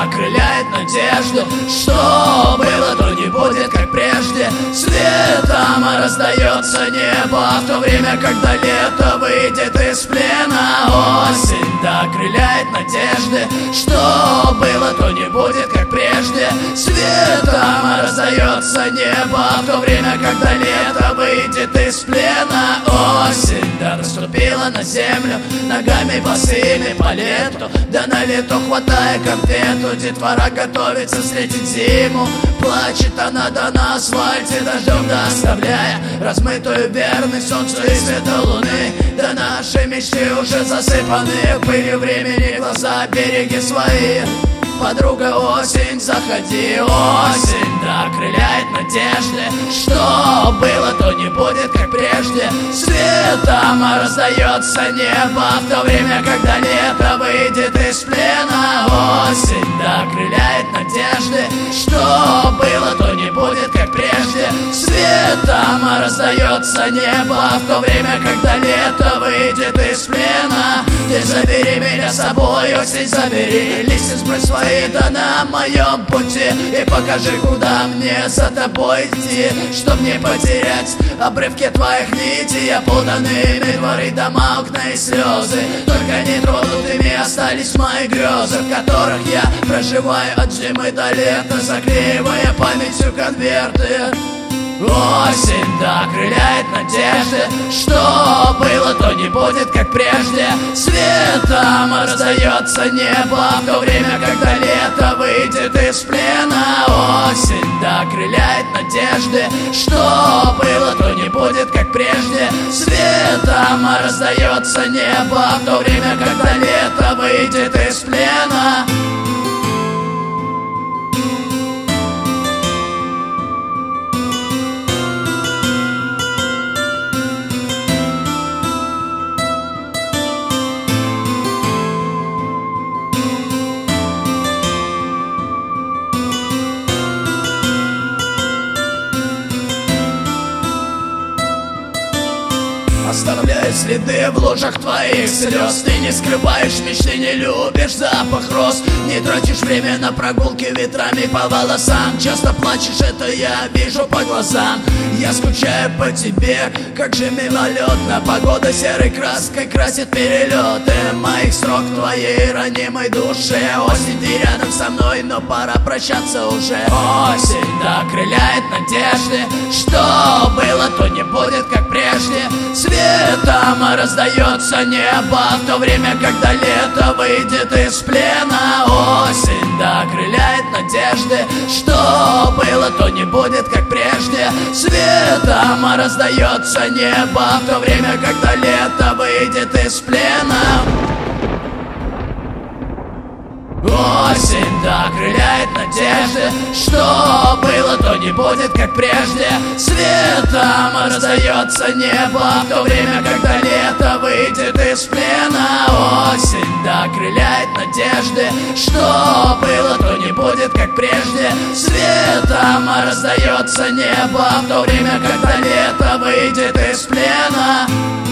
окрыляет надежду. Что было, то не будет, как прежде. Светом раздается небо в то время, когда лето выйдет из плена. Осень окрыляет надежды. Что было, то не будет, как прежде. Светом раздается небо в то время, когда лето выйдет из плена. Осень наступила на землю ногами босыми по лету. Да на лето хватая конфету, детвора готовится встретить зиму. Плачет она на асфальте дождем, доставляя размытую верность солнцу и света луны. Да наши мечты уже засыпаны пылью времени, глаза береги свои. Подруга осень, заходи, осень окрыляет надежды. Что было, то не будет, как прежде. Светом раздается небо в то время, когда лето выйдет из плена. Осень окрыляет надежды. Что было, то не будет, как прежде. Светом раздается небо в то время, когда лето выйдет из плена. Ты забери меня с собой, осень, забери. Листья сбрось свои да на моем пути и покажи, куда мне за тобой идти, чтоб не потерять обрывки твоих нитей, опутанными дворы, дома, окна и слезы. Только нетронутыми остались мои грезы, в которых я проживаю от зимы до лета, заклеивая памятью конверты. Осень окрыляет надежды. Что было, то не будет, как прежде. Светом раздается небо в то время, когда лето выйдет из плена. Осень окрыляет надежды. Что было, то не будет, как прежде. Светом раздается небо в то время, когда лето выйдет из плена. Оставляю следы в лужах твоих слез. Ты не скрываешь мечты, не любишь запах роз. Не тратишь время на прогулки ветрами по волосам. Часто плачешь, это я вижу по глазам. Я скучаю по тебе, как же мимолетно. Погода серой краской красит перелеты моих строк в твоей ранимой душе. Осень, ты рядом со мной, но пора прощаться уже. Осень окрыляет надежды. Что было, то не будет, как прежде. Светом раздается небо в то время, когда лето выйдет из плена. Осень окрыляет надежды. Что было, то не будет, как прежде. Светом раздается небо в то время, когда лето выйдет из плена. Осень окрыляет надежды. Что было, то не будет, как прежде. Светом раздается небо в то время, когда лето выйдет из плена. Осень окрыляет надежды. Что было, то не будет, как прежде. Светом раздается небо в то время, когда лето выйдет из плена.